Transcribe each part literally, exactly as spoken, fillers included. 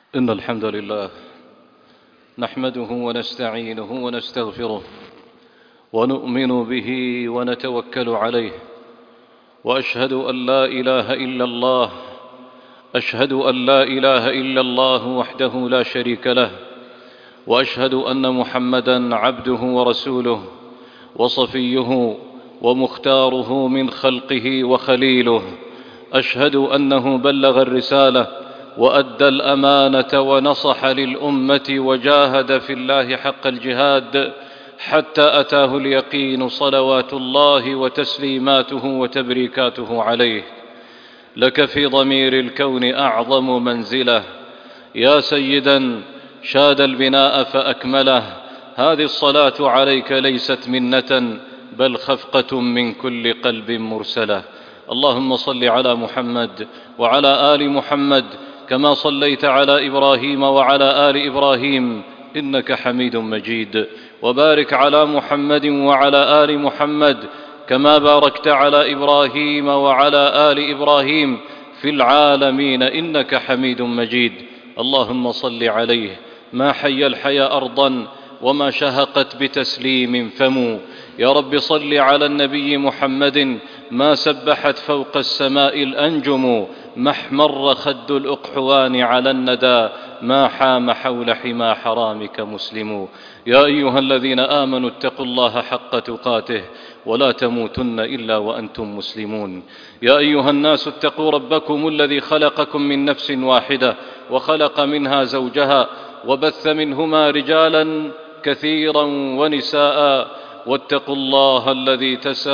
إن الحمد لله نحمده ونستعينه ونستغفره ونؤمن به ونتوكل عليه، وأشهد أن لا إله إلا الله أشهد أن لا إله إلا الله وحده لا شريك له، وأشهد أن محمدًا عبده ورسوله وصفيه ومختاره من خلقه وخليله. أشهد أنه بلغ الرسالة وأدى الأمانة ونصح للأمة وجاهد في الله حق الجهاد حتى أتاه اليقين، صلوات الله وتسليماته وتبريكاته عليه. لك في ضمير الكون أعظم منزلة يا سيداً شاد البناء فأكمله. هذه الصلاة عليك ليست منة بل خفقة من كل قلب مرسلة. اللهم صل على محمد وعلى آل محمد كما صليت على إبراهيم وعلى آل إبراهيم إنك حميد مجيد، وبارك على محمد وعلى آل محمد كما باركت على إبراهيم وعلى آل إبراهيم في العالمين إنك حميد مجيد. اللهم صل عليه ما حي الحيا أرضا وما شهقت بتسليم فمو. يا رب صل على النبي محمد ما سبحت فوق السماء الأنجم، ما احمر خد الأقحوان على الندى، ما حام حول حمى حرامك مسلم. يا أيها الذين آمنوا اتقوا الله حق تقاته ولا تموتن إلا وأنتم مسلمون. يا أيها الناس اتقوا ربكم الذي خلقكم من نفس واحدة وخلق منها زوجها وبث منهما رجالا كثيرا ونساء، واتقوا الله الذي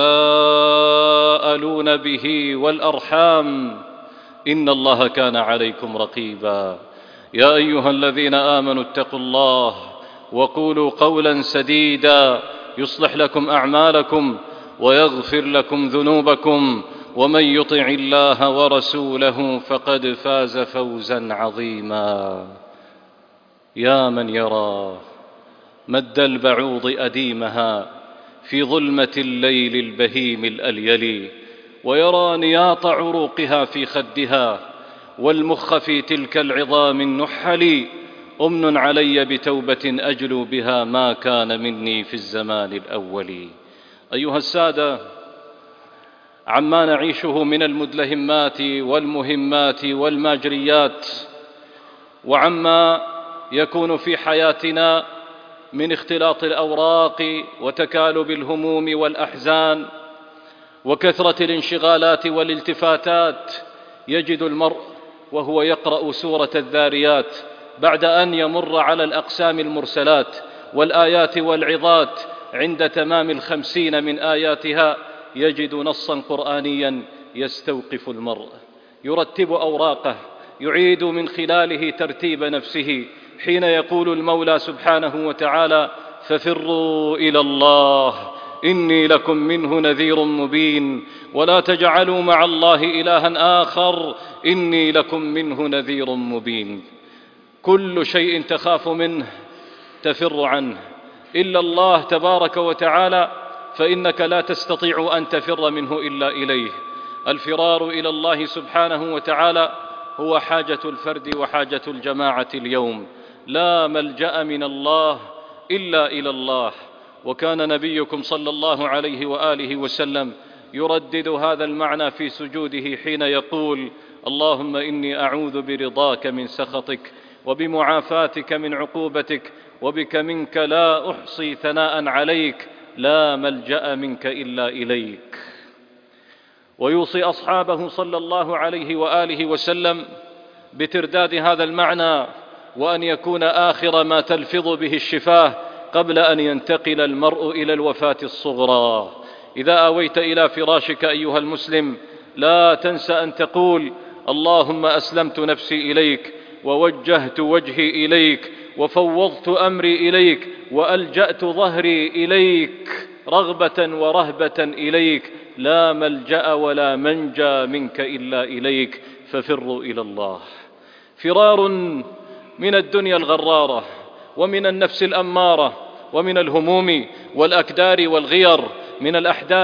تساءلون به والأرحام إن الله كان عليكم رقيبا. يا أيها الذين آمنوا اتقوا الله وقولوا قولا سديدا يصلح لكم أعمالكم ويغفر لكم ذنوبكم، ومن يطع الله ورسوله فقد فاز فوزا عظيما. يا من يرى مد البعوض أديمها في ظلمة الليل البهيم الأليل، ويرى نياط عروقها في خدها والمخ في تلك العظام النحل، أمن علي بتوبة أجلو بها ما كان مني في الزمان الأول. أيها السادة، عما نعيشه من المدلهمات والمهمات والماجريات، وعما يكون في حياتنا من اختلاط الأوراق وتكالب الهموم والأحزان وكثرة الانشغالات والالتفاتات، يجد المرء وهو يقرأ سورة الذاريات بعد أن يمر على الأقسام المرسلات والآيات والعظات عند تمام الخمسين من آياتها، يجد نصا قرآنيا يستوقف المرء، يرتب أوراقه، يعيد من خلاله ترتيب نفسه حين يقول المولى سبحانه وتعالى: ففروا إلى الله إني لكم منه نذير مبين، ولا تجعلوا مع الله إلها آخر إني لكم منه نذير مبين. كل شيء تخاف منه تفر عنه إلا الله تبارك وتعالى، فإنك لا تستطيع أن تفر منه إلا إليه. الفرار إلى الله سبحانه وتعالى هو حاجة الفرد وحاجة الجماعة اليوم. لا ملجأ من الله إلا إلى الله. وكان نبيكم صلى الله عليه وآله وسلم يردد هذا المعنى في سجوده حين يقول: اللهم إني أعوذ برضاك من سخطك وبمعافاتك من عقوبتك وبك منك لا أحصي ثناء عليك لا ملجأ منك إلا إليك. ويوصي أصحابه صلى الله عليه وآله وسلم بترداد هذا المعنى، وأن يكون آخر ما تلفظ به الشفاه قبل أن ينتقل المرء إلى الوفاة الصغرى. إذا آويت إلى فراشك أيها المسلم لا تنس أن تقول: اللهم أسلمت نفسي إليك ووجهت وجهي إليك وفوضت أمري إليك وألجأت ظهري إليك رغبة ورهبة إليك، لا ملجأ ولا منجى منك إلا إليك، ففروا إلى الله. فرار من الدنيا الغرارة ومن النفس الأمارة ومن الهموم والأكدار والغير، من الأحداث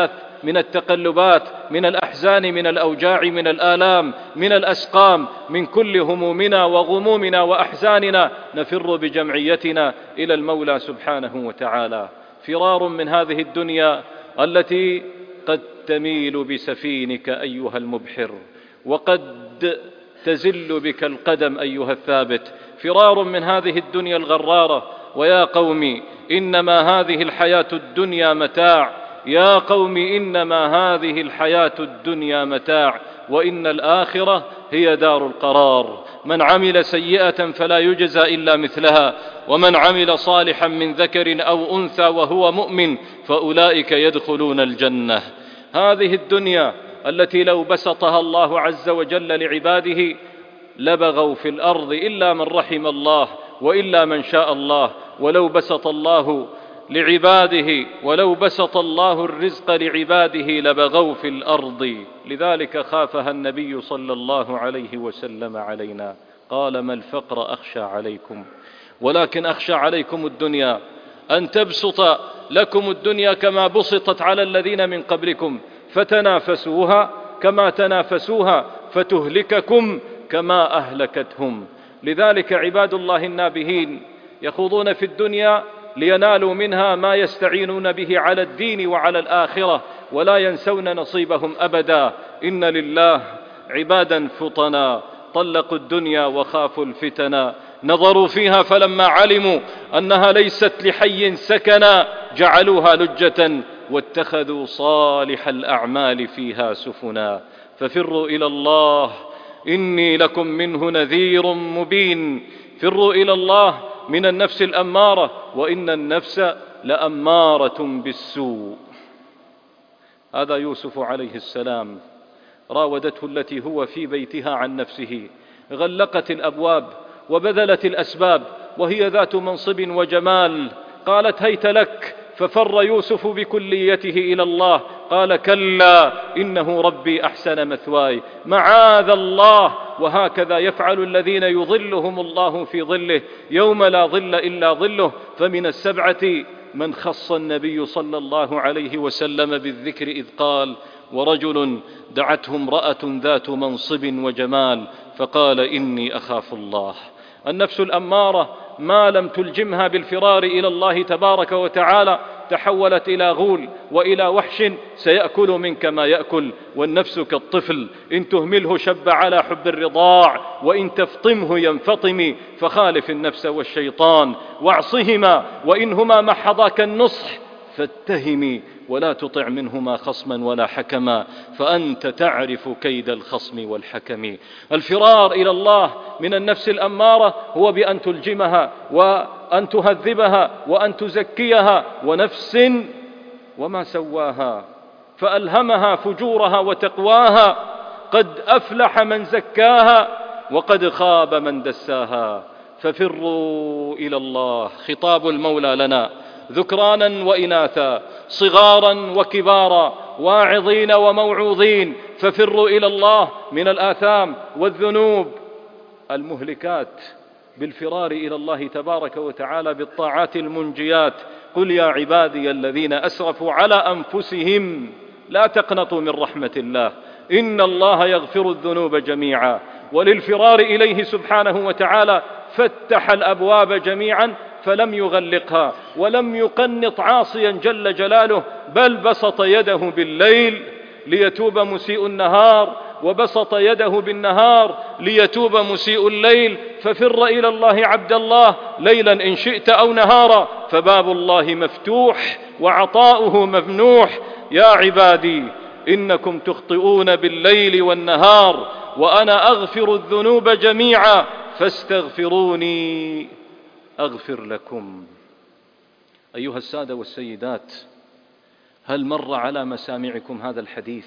من التقلبات، من الأحزان، من الأوجاع، من الآلام، من الأسقام، من كل همومنا وغمومنا وأحزاننا، نفر بجمعيتنا إلى المولى سبحانه وتعالى، فرار من هذه الدنيا التي قد تميل بسفينك أيها المبحر، وقد تزل بك القدم أيها الثابت، فرار من هذه الدنيا الغرارة. ويا قوم إنما هذه الحياة الدنيا متاع، يا قوم إنما هذه الحياة الدنيا متاع، وإن الآخرة هي دار القرار. من عمل سيئة فلا يجزى إلا مثلها، ومن عمل صالحا من ذكر أو أنثى وهو مؤمن فأولئك يدخلون الجنة. هذه الدنيا التي لو بسطها الله عز وجل لعباده لبغوا في الأرض إلا من رحم الله وإلا من شاء الله. ولو بسط الله لعباده ولو بسط الله الرزق لعباده لبغوا في الأرض، لذلك خافها النبي صلى الله عليه وسلم علينا، قال: ما الفقر أخشى عليكم، ولكن أخشى عليكم الدنيا، أن تبسط لكم الدنيا كما بسطت على الذين من قبلكم، فتنافسوها كما تنافسوها، فتهلككم كما أهلكتهم. لذلك عباد الله النابهين يخوضون في الدنيا لينالوا منها ما يستعينون به على الدين وعلى الآخرة، ولا ينسون نصيبهم أبدا. إن لله عبادا فطنا طلقوا الدنيا وخافوا الفتنا، نظروا فيها فلما علموا أنها ليست لحي سكنا جعلوها لجة واتخذوا صالح الأعمال فيها سفنا. ففروا إلى الله إني لكم منه نذير مبين. فروا إلى الله من النفس الأمارة، وإن النفس لأمارة بالسوء. هذا يوسف عليه السلام، راودته التي هو في بيتها عن نفسه، غلقت الأبواب وبذلت الأسباب، وهي ذات منصب وجمال، قالت هيت لك، ففر يوسف بكليته إلى الله، قال كلا إنه ربي أحسن مثواي معاذ الله. وهكذا يفعل الذين يظلهم الله في ظله يوم لا ظل إلا ظله. فمن السبعة من خص النبي صلى الله عليه وسلم بالذكر إذ قال: ورجل دعته امرأة ذات منصب وجمال فقال إني أخاف الله. النفس الأمارة ما لم تلجمها بالفرار إلى الله تبارك وتعالى تحولت إلى غول وإلى وحش سيأكل منك ما يأكل. والنفس كالطفل، إن تهمله شب على حب الرضاع، وإن تفطمه ينفطم. فخالف النفس والشيطان واعصهما، وإنهما محضاك النصح فاتهمي، ولا تطع منهما خصما ولا حكما، فأنت تعرف كيد الخصم والحكم. الفرار إلى الله من النفس الأمارة هو بأن تلجمها وأن تهذبها وأن تزكيها. ونفس وما سواها فألهمها فجورها وتقواها، قد أفلح من زكاها وقد خاب من دساها. ففروا إلى الله، خطاب المولى لنا ذكرانا وإناثا، صغارا وكبارا، واعظين وموعوظين. ففروا إلى الله من الآثام والذنوب المهلكات بالفرار إلى الله تبارك وتعالى بالطاعات المنجيات. قل يا عبادي الذين أسرفوا على أنفسهم لا تقنطوا من رحمة الله إن الله يغفر الذنوب جميعا. وللفرار إليه سبحانه وتعالى فتح الأبواب جميعا فلم يغلقها ولم يقنط عاصيا جل جلاله، بل بسط يده بالليل ليتوب مسيء النهار، وبسط يده بالنهار ليتوب مسيء الليل. ففر إلى الله عبد الله ليلا إن شئت أو نهارا، فباب الله مفتوح وعطاؤه ممنوح. يا عبادي إنكم تخطئون بالليل والنهار وأنا أغفر الذنوب جميعا فاستغفروني أغفر لكم. أيها السادة والسيدات، هل مر على مسامعكم هذا الحديث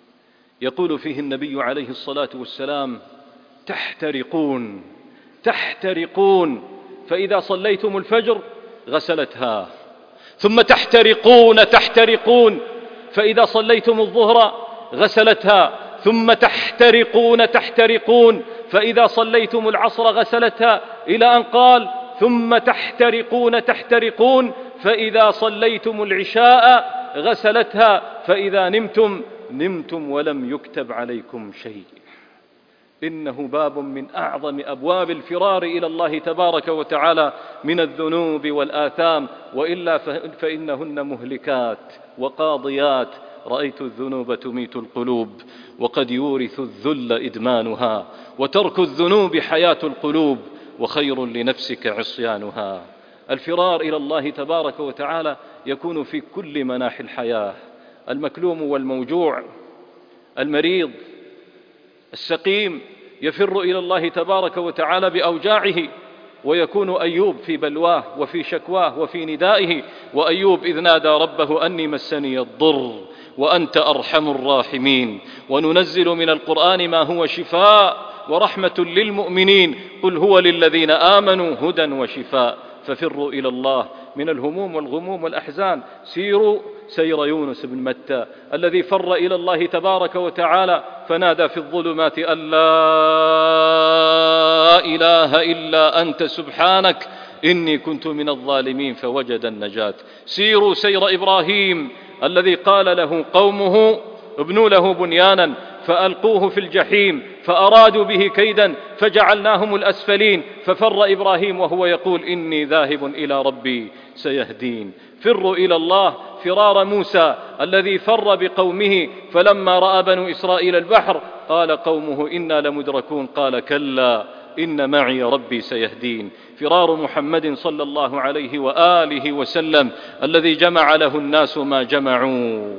يقول فيه النبي عليه الصلاة والسلام: تحترقون تحترقون، فإذا صليتم الفجر غسلتها، ثم تحترقون تحترقون، فإذا صليتم الظهر غسلتها، ثم تحترقون تحترقون، فإذا صليتم العصر غسلتها، إلى أن قال: ثم تحترقون تحترقون، فإذا صليتم العشاء غسلتها، فإذا نمتم نمتم ولم يكتب عليكم شيء. إنه باب من أعظم أبواب الفرار إلى الله تبارك وتعالى من الذنوب والآثام، وإلا فإنهن مهلكات وقاضيات. رأيت الذنوب تميت القلوب، وقد يورث الذل إدمانها، وترك الذنوب حياة القلوب، وخير لنفسك عصيانها. الفرار إلى الله تبارك وتعالى يكون في كل مناحي الحياة: المكلوم والموجوع، المريض، السقيم يفر إلى الله تبارك وتعالى بأوجاعه، ويكون أيوب في بلواه وفي شكواه وفي ندائه. وأيوب إذ نادى ربه أني مسني الضر وأنت أرحم الراحمين. وننزل من القرآن ما هو شفاء ورحمة للمؤمنين، قل هو للذين آمنوا هدى وشفاء. ففروا إلى الله من الهموم والغموم والأحزان. سيروا سير يونس بن متى الذي فر إلى الله تبارك وتعالى فنادى في الظلمات أن لا إله إلا أنت سبحانك إني كنت من الظالمين فوجد النجاة. سيروا سير إبراهيم الذي قال له قومه ابنوا له بنيانا فألقوه في الجحيم فأرادوا به كيدا فجعلناهم الأسفلين، ففر إبراهيم وهو يقول إني ذاهب إلى ربي سيهدين. فروا إلى الله فرار موسى الذي فر بقومه فلما رأى بنو إسرائيل البحر قال قومه إنا لمدركون قال كلا إن معي ربي سيهدين. فرار محمد صلى الله عليه وآله وسلم الذي جمع له الناس ما جمعوا،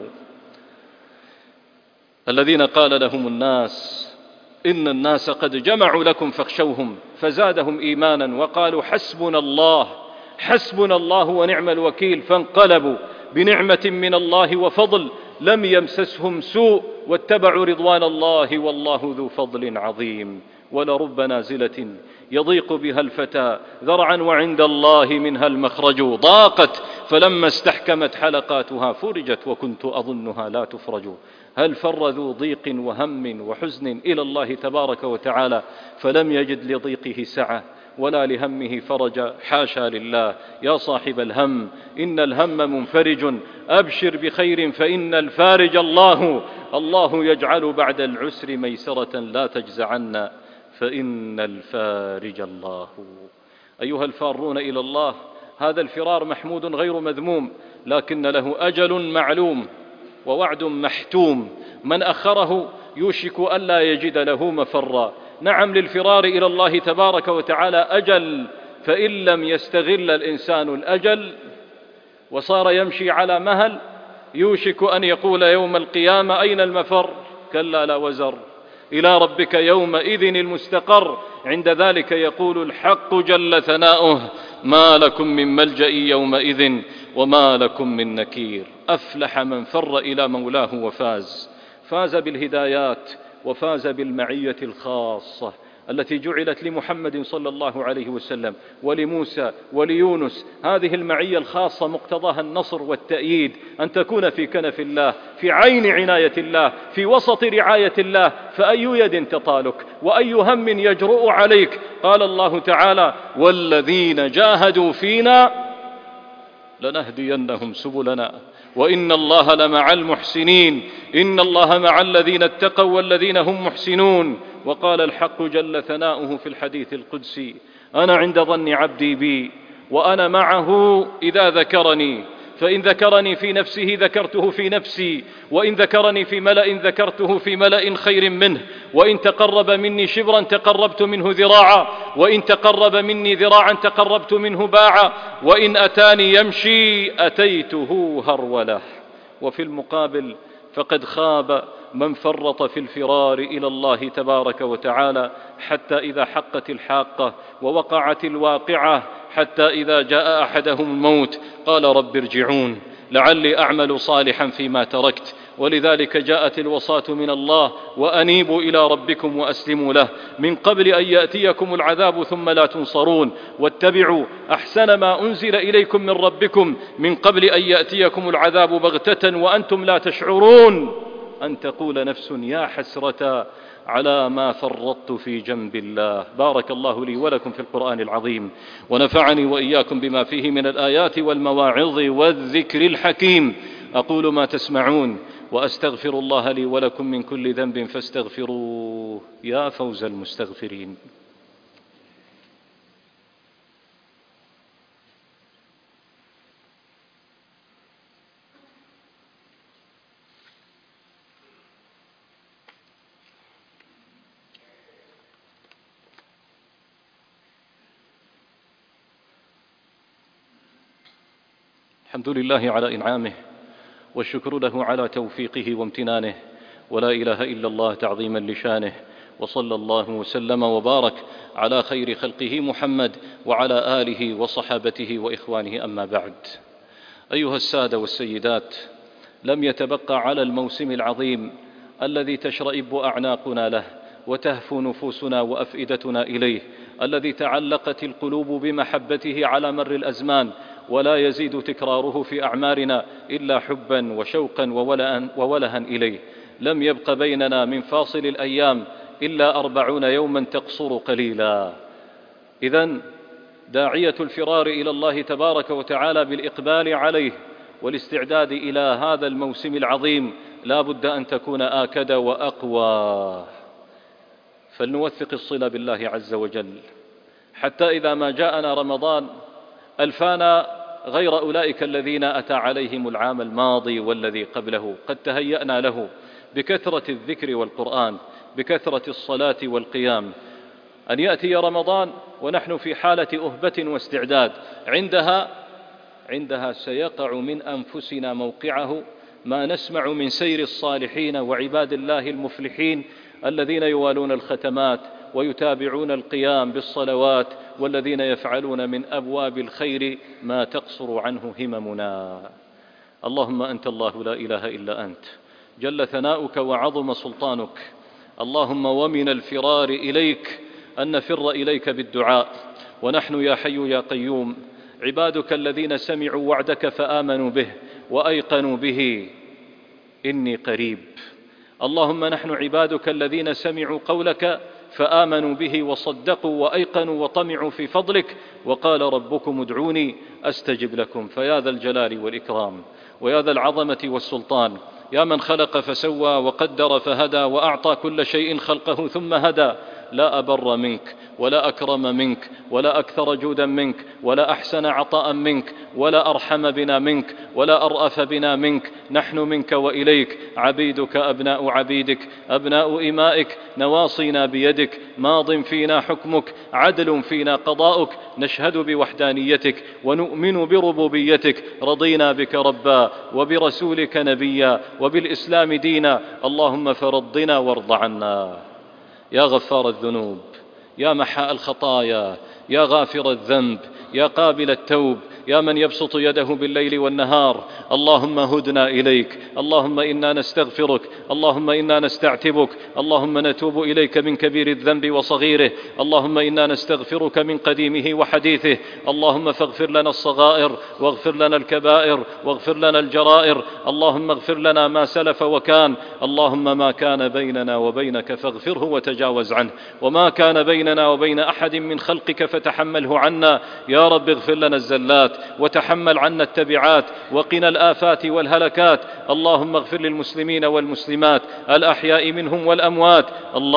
الذين قال لهم الناس إن الناس قد جمعوا لكم فاخشوهم فزادهم إيمانا وقالوا حسبنا الله حسبنا الله ونعم الوكيل. فانقلبوا بنعمة من الله وفضل لم يمسسهم سوء واتبعوا رضوان الله والله ذو فضل عظيم. ولرب نازلة يضيق بها الفتى ذرعا وعند الله منها المخرج، ضاقت فلما استحكمت حلقاتها فرجت وكنت أظنها لا تفرج. هل فر ذو ضيق وهم وحزن إلى الله تبارك وتعالى فلم يجد لضيقه سعة ولا لهمه فرجا؟ حاشا لله. يا صاحب الهم إن الهم منفرج، أبشر بخير فإن الفارج الله. الله يجعل بعد العسر ميسرة لا تجزعن فإن الفارج الله. أيها الفارون إلى الله، هذا الفرار محمود غير مذموم، لكن له أجل معلوم ووعد محتوم، من أخره يوشك ألا يجد له مفرا. نعم للفرار إلى الله تبارك وتعالى أجل، فإن لم يستغل الإنسان الأجل وصار يمشي على مهل يوشك أن يقول يوم القيامة أين المفر؟ كلا لا وزر، إلى ربك يومئذ المستقر. عند ذلك يقول الحق جل ثناؤه ما لكم من ملجأ يومئذ وما لكم من نكير. أفلح من فر إلى مولاه وفاز، فاز بالهدايات وفاز بالمعية الخاصة التي جعلت لمحمد صلى الله عليه وسلم ولموسى وليونس. هذه المعية الخاصة مقتضاها النصر والتأييد، أن تكون في كنف الله، في عين عناية الله، في وسط رعاية الله. فأي يد تطالك وأي هم يجرؤ عليك؟ قال الله تعالى والذين جاهدوا فينا لنهدينهم سبلنا وإن الله لمع المحسنين. إن الله مع الذين اتقوا والذين هم محسنون. وقال الحق جل ثناؤه في الحديث القدسي أنا عند ظن عبدي بي وأنا معه إذا ذكرني، فإن ذكرني في نفسه ذكرته في نفسي، وإن ذكرني في ملأ ذكرته في ملأ خير منه، وإن تقرب مني شبرا تقربت منه ذراعا، وإن تقرب مني ذراعا تقربت منه باعا، وإن أتاني يمشي أتيته هرولة. وفي المقابل فقد خاب من فرط في الفرار إلى الله تبارك وتعالى حتى إذا حقت الحاقة ووقعت الواقعة، حتى إذا جاء أحدهم الموت قال رب ارجعون لعلي أعمل صالحا فيما تركت. ولذلك جاءت الوصاة من الله وأنيبوا إلى ربكم وأسلموا له من قبل أن يأتيكم العذاب ثم لا تنصرون، واتبعوا أحسن ما أنزل إليكم من ربكم من قبل أن يأتيكم العذاب بغتة وأنتم لا تشعرون، أن تقول نفس يا حسرة على ما فرطت في جنب الله. بارك الله لي ولكم في القرآن العظيم، ونفعني وإياكم بما فيه من الآيات والمواعظ والذكر الحكيم. أقول ما تسمعون وأستغفر الله لي ولكم من كل ذنب فاستغفروه يا فوز المستغفرين. الحمد لله على إنعامه والشكر له على توفيقه وامتنانه، ولا إله إلا الله تعظيما لشانه، وصلى الله وسلم وبارك على خير خلقه محمد وعلى آله وصحابته وإخوانه، أما بعد. أيها السادة والسيدات، لم يتبقى على الموسم العظيم الذي تشرئب أعناقنا له وتهفو نفوسنا وأفئدتنا إليه، الذي تعلقت القلوب بمحبته على مر الأزمان، ولا يزيد تكراره في أعمارنا إلا حبا وشوقا وولها إليه. لم يبق بيننا من فاصل الأيام إلا أربعون يوما تقصر قليلا. إذن داعية الفرار إلى الله تبارك وتعالى بالإقبال عليه والاستعداد إلى هذا الموسم العظيم لا بد أن تكون آكد وأقوى. فلنوثق الصلة بالله عز وجل حتى إذا ما جاءنا رمضان ألفانا غير أولئك الذين أتى عليهم العام الماضي والذي قبله. قد تهيأنا له بكثرة الذكر والقرآن، بكثرة الصلاة والقيام. أن يأتي رمضان ونحن في حالة أهبة واستعداد، عندها عندها سيقع من أنفسنا موقعه ما نسمع من سير الصالحين وعباد الله المفلحين الذين يوالون الختمات ويتابعون القيام بالصلوات، والذين يفعلون من أبواب الخير ما تقصر عنه هممنا. اللهم أنت الله لا إله إلا أنت، جل ثناؤك وعظم سلطانك. اللهم ومن الفرار إليك أن نفر إليك بالدعاء، ونحن يا حي يا قيوم عبادك الذين سمعوا وعدك فآمنوا به وأيقنوا به إني قريب. اللهم نحن عبادك الذين سمعوا قولك فآمنوا به وصدقوا وأيقنوا وطمعوا في فضلك، وقال ربكم ادعوني أستجب لكم. فيا ذا الجلال والإكرام ويا ذا العظمة والسلطان، يا من خلق فسوى وقدر فهدى وأعطى كل شيء خلقه ثم هدى، لا أبر منك ولا أكرم منك ولا أكثر جودا منك ولا أحسن عطاء منك ولا أرحم بنا منك ولا أرأف بنا منك. نحن منك وإليك عبيدك أبناء عبيدك أبناء إمائك، نواصينا بيدك، ماض فينا حكمك، عدل فينا قضاؤك. نشهد بوحدانيتك ونؤمن بربوبيتك، رضينا بك ربا وبرسولك نبيا وبالإسلام دينا. اللهم فرضنا وارض عنا. يا غفار الذنوب، يا محاء الخطايا، يا غافر الذنب، يا قابل التوب، يا من يبسط يده بالليل والنهار، اللهم هدنا إليك. اللهم إنا نستغفرك، اللهم إنا نستعتبك، اللهم نتوب إليك من كبير الذنب وصغيره، اللهم إنا نستغفرك من قديمه وحديثه. اللهم فاغفر لنا الصغائر واغفر لنا الكبائر واغفر لنا الجرائر. اللهم اغفر لنا ما سلف وكان، اللهم ما كان بيننا وبينك فاغفره وتجاوز عنه، وما كان بيننا وبين أحد من خلقك فتحمله عنا. يا رب اغفر لنا الزلات وتحمل عنا التبعات وقنا الآفات والهلكات. اللهم اغفر للمسلمين والمسلمات الأحياء منهم والأموات.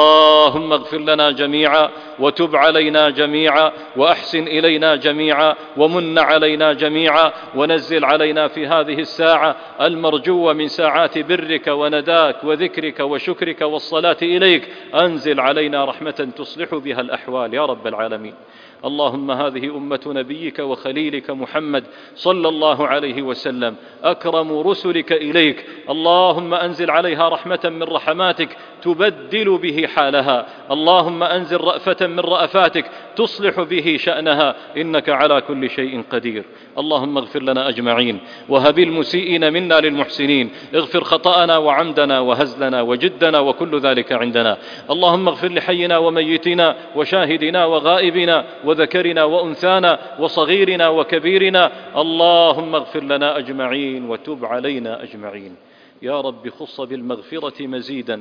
اللهم اغفر لنا جميعا وتب علينا جميعا وأحسن إلينا جميعا ومن علينا جميعا، ونزل علينا في هذه الساعة المرجوة من ساعات برك ونداك وذكرك وشكرك والصلاة إليك، أنزل علينا رحمة تصلح بها الأحوال يا رب العالمين. اللهم هذه أمة نبيك وخليلك محمد صلى الله عليه وسلم، أكرم رسلك إليك، اللهم أنزل عليها رحمة من رحماتك تبدل به حالها، اللهم أنزل رأفة من رأفاتك تصلح به شأنها، إنك على كل شيء قدير. اللهم اغفر لنا أجمعين، وهب المسيئين منا للمحسنين، اغفر خطأنا وعمدنا وهزلنا وجدنا وكل ذلك عندنا. اللهم اغفر لحينا وميتنا وشاهدنا وغائبنا وذكرنا وأنثانا وصغيرنا وكبيرنا. اللهم اغفر لنا أجمعين وتب علينا أجمعين. يا رب خص بالمغفرة مزيدا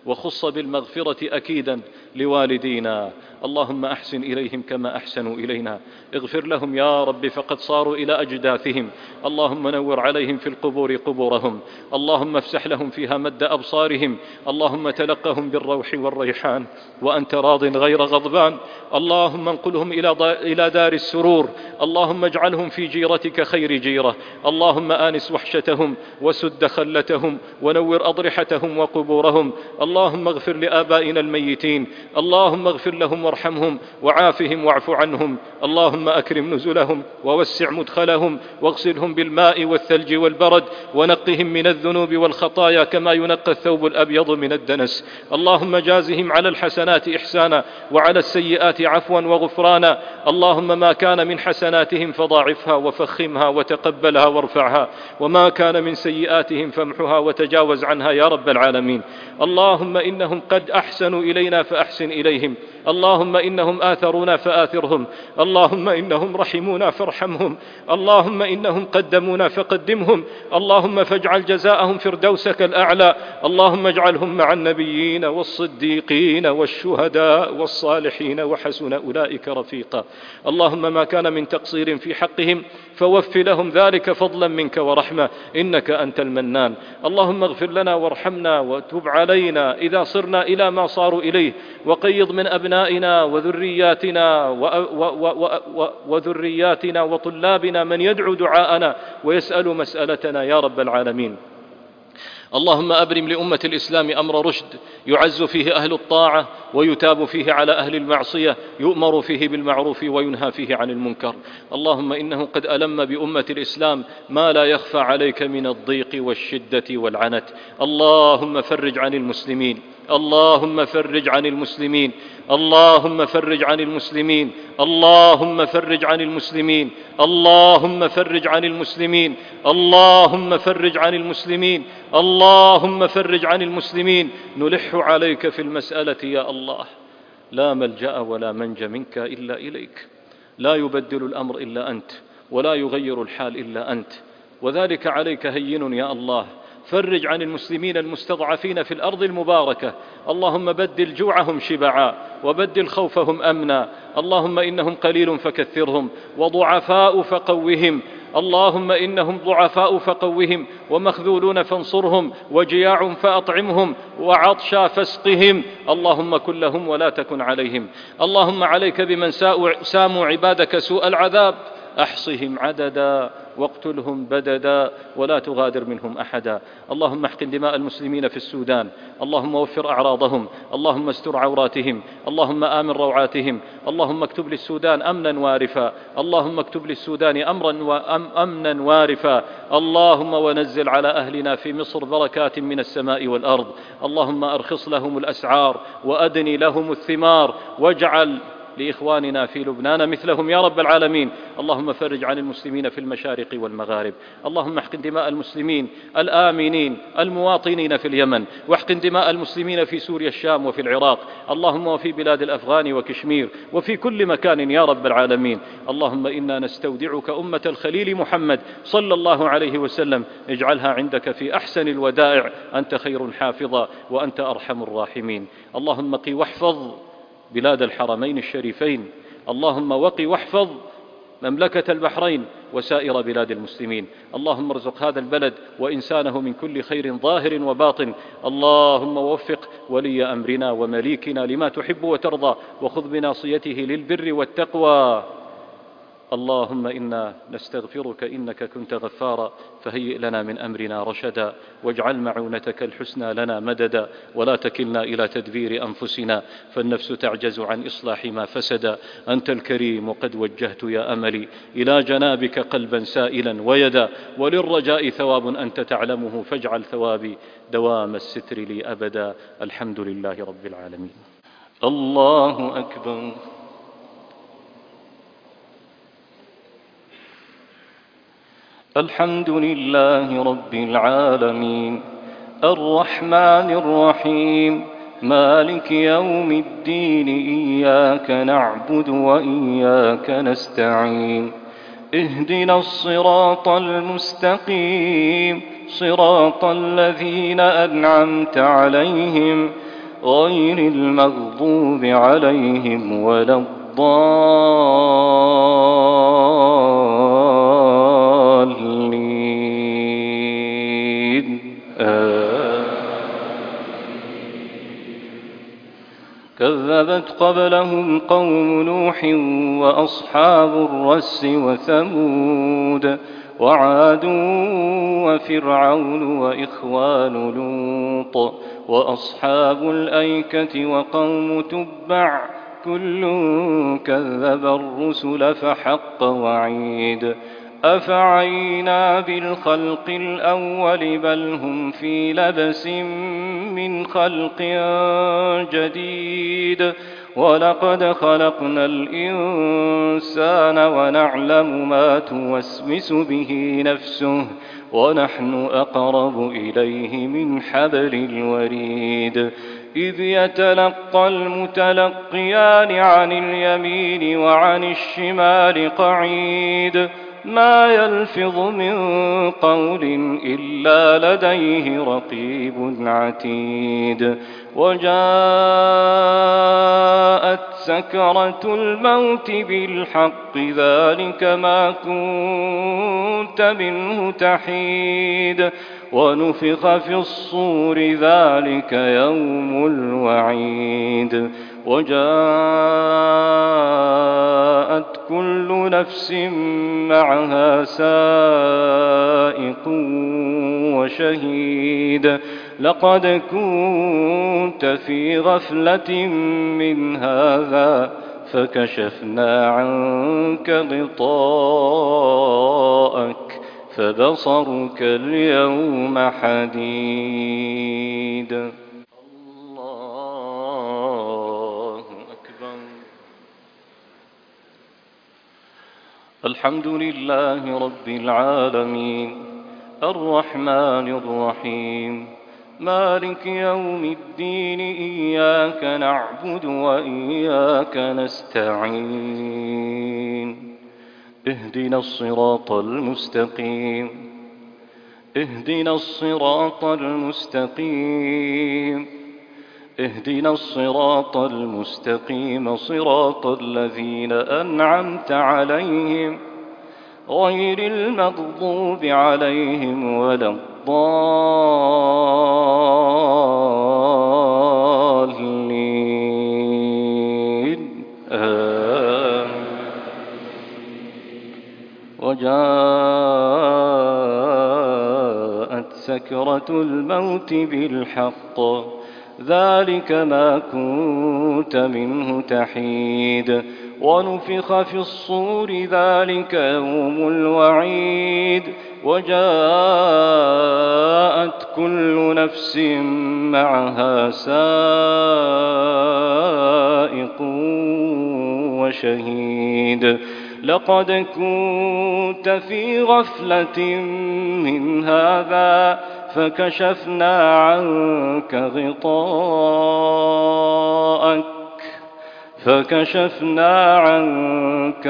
وخص بالمغفرة أكيدا لوالدينا. اللهم أحسن إليهم كما أحسنوا إلينا، اغفر لهم يا رب فقد صاروا إلى أجداثهم. اللهم نور عليهم في القبور قبورهم، اللهم افسح لهم فيها مد أبصارهم، اللهم تلقهم بالروح والريحان وأنت راض غير غضبان. اللهم انقلهم إلى دار السرور، اللهم اجعلهم في جيرتك خير جيرة. اللهم آنس وحشتهم وسد خلتهم ونور أضرحتهم وقبورهم. اللهم اغفر لآبائنا الميتين، اللهم اغفر لهم وارحمهم وعافهم واعف عنهم. اللهم أكرم نزلهم ووسع مدخلهم واغسلهم بالماء والثلج والبرد ونقهم من الذنوب والخطايا كما ينقى الثوب الأبيض من الدنس. اللهم جازهم على الحسنات إحسانا وعلى السيئات عفوا وغفرانا. اللهم ما كان من حسناتهم فضاعفها وفخمها وتقبلها وارفعها، وما كان من سيئاتهم فامحها وتجاوز عنها يا رب العالمين. اللهم إنهم قد أحسنوا إلينا فأحسن إليهم، اللهم إنهم آثرونا فآثرهم، اللهم إنهم رحمونا فارحمهم، اللهم إنهم قدمونا فقدمهم، اللهم فاجعل جزاءهم فردوسك الأعلى. اللهم اجعلهم مع النبيين والصديقين والشهداء والصالحين وحسن أولئك رفيقا. اللهم ما كان من تقصير في حقهم فوف لهم ذلك فضلا منك ورحمة، إنك أنت المنان. اللهم اغفر لنا وارحمنا وتب علينا إذا صرنا إلى ما صاروا إليه، وقيض من أبنائنا وذرياتنا وذرياتنا وطلابنا من يدعو دعاءنا ويسأل مسألتنا يا رب العالمين. اللهم أبرم لأمة الإسلام أمر رشد، يعز فيه أهل الطاعة ويتاب فيه على أهل المعصية، يؤمر فيه بالمعروف وينهى فيه عن المنكر. اللهم إنه قد ألم بأمة الإسلام ما لا يخفى عليك من الضيق والشدة والعنت. اللهم فرج عن المسلمين، اللهم فرج عن المسلمين، اللهم فرج عن المسلمين، اللهم فرج عن المسلمين، اللهم فرج عن المسلمين، اللهم فرج عن المسلمين، اللهم فرج عن المسلمين. نلح عليك في المسألة يا الله، لا ملجأ ولا منج منك إلا إليك، لا يبدل الأمر إلا أنت، ولا يغير الحال إلا أنت، وذلك عليك هين يا الله. فرج عن المسلمين المستضعفين في الأرض المباركة، اللهم بدل جوعهم شبعا وبدل خوفهم أمنا. اللهم إنهم قليل فكثرهم وضعفاء فقوهم، اللهم إنهم ضعفاء فقوهم ومخذولون فانصرهم وجياع فأطعمهم وعطشا فاسقهم. اللهم كن لهم ولا تكن عليهم. اللهم عليك بمن ساموا عبادك سوء العذاب، أحصهم عددا واقتلهم بددا ولا تغادر منهم أحدا. اللهم احقن دماء المسلمين في السودان، اللهم وفر أعراضهم، اللهم استر عوراتهم، اللهم آمن روعاتهم. اللهم اكتب للسودان أمنا وارفا، اللهم اكتب للسودان أمرا وأمنا وارفا. اللهم ونزل على أهلنا في مصر بركات من السماء والأرض. اللهم أرخص لهم الأسعار وأدني لهم الثمار، واجعل لإخواننا في لبنان مثلهم يا رب العالمين. اللهم فرج عن المسلمين في المشارق والمغارب. اللهم احقن دماء المسلمين الآمنين المواطنين في اليمن، واحقن دماء المسلمين في سوريا الشام وفي العراق، اللهم وفي بلاد الأفغان وكشمير وفي كل مكان يا رب العالمين. اللهم إنا نستودعك أمة الخليل محمد صلى الله عليه وسلم، اجعلها عندك في أحسن الودائع، أنت خير حافظا وأنت أرحم الراحمين. اللهم قي واحفظ بلاد الحرمين الشريفين، اللهم وقي واحفظ مملكة البحرين وسائر بلاد المسلمين. اللهم ارزق هذا البلد وإنسانه من كل خير ظاهر وباطن. اللهم وفق ولي أمرنا ومليكنا لما تحب وترضى، وخذ بناصيته للبر والتقوى. اللهم إنا نستغفرك إنك كنت غفارا، فهيئ لنا من أمرنا رشدا، واجعل معونتك الحسنى لنا مددا، ولا تكلنا إلى تدبير أنفسنا، فالنفس تعجز عن إصلاح ما فسدا. أنت الكريم وقد وجهت يا أملي إلى جنابك قلبا سائلا ويدا، وللرجاء ثواب أنت تعلمه، فاجعل ثوابي دوام الستر لي أبدا. الحمد لله رب العالمين. الله أكبر. الحمد لله رب العالمين، الرحمن الرحيم، مالك يوم الدين، إياك نعبد وإياك نستعين، اهدنا الصراط المستقيم، صراط الذين أنعمت عليهم غير المغضوب عليهم ولا الضالين آمين. كذبت قبلهم قوم نوح وأصحاب الرس وثمود وعاد وفرعون وإخوان لوط وأصحاب الأيكة وقوم تبع كل كذب الرسل فحق وعيد. أفعينا بالخلق الأول بل هم في لبس من خلق جديد. ولقد خلقنا الإنسان ونعلم ما توسوس به نفسه ونحن أقرب إليه من حبل الوريد. إذ يتلقى المتلقيان عن اليمين وعن الشمال قعيد ما يلفظ من قول إلا لديه رقيب عتيد. وجاءت سكرة الموت بالحق ذلك ما كنت منه تحيد. ونفخ في الصور ذلك يوم الوعيد. وجاءت كل نفس معها سائق وشهيد. لقد كنت في غفلة من هذا فكشفنا عنك غطاءك فبصرك اليوم حديد. الله أكبر. الحمد لله رب العالمين الرحمن الرحيم مالك يوم الدين. إياك نعبد وإياك نستعين. اهدنا الصراط المستقيم اهدنا الصراط المستقيم اهدنا الصراط المستقيم صراط الذين أنعمت عليهم غير المغضوب عليهم ولا الضالين آمين. وجاءت سكرة الموت بالحق ذلك ما كنت منه تحيد. ونفخ في الصور ذلك يوم الوعيد. وجاءت كل نفس معها سائق وشهيد. لقد كنت في غفلة من هذا فكشفنا عنك غطاءك فكشفنا عنك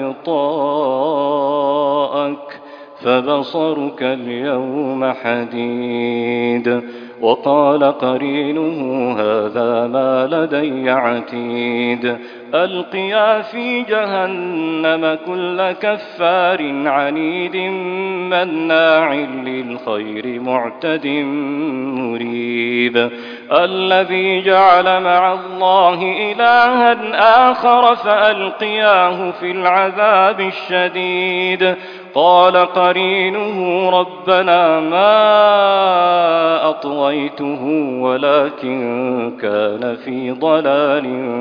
غطاءك فبصرك اليوم حديد. وقال قرينه هذا ما لدي عتيد. ألقيا في جهنم كل كفار عنيد مناع للخير معتد مريب. الذي جعل مع الله إلها آخر فألقياه في العذاب الشديد. قال قرينه ربنا ما أطويته ولكن كان في ضلال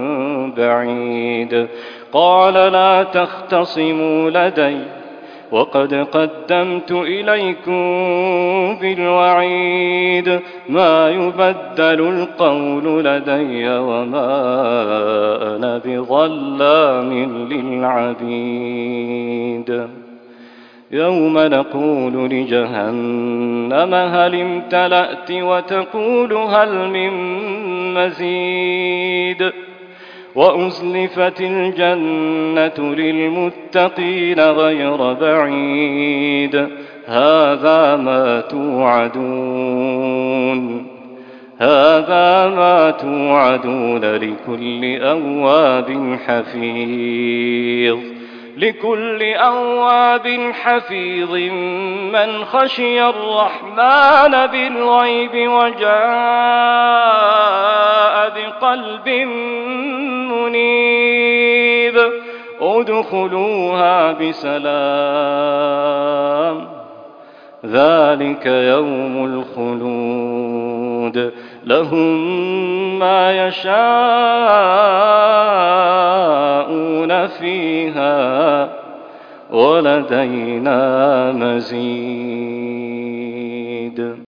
بعيد. قال لا تختصموا لدي وقد قدمت إليكم بالوعيد. ما يبدل القول لدي وما أنا بظلام للعبيد. يوم نقول لجهنم هل امتلأت وتقول هل من مزيد. وأزلفت الجنة للمتقين غير بعيد. هذا ما توعدون هذا ما توعدون لكل أواب حفيظ لكل أواب حفيظ من خشي الرحمن بالغيب وجاء بقلب منيب ادخلوها بسلام ذلك يوم الخلود لهم ما يشاءون فيها ولدينا مزيد.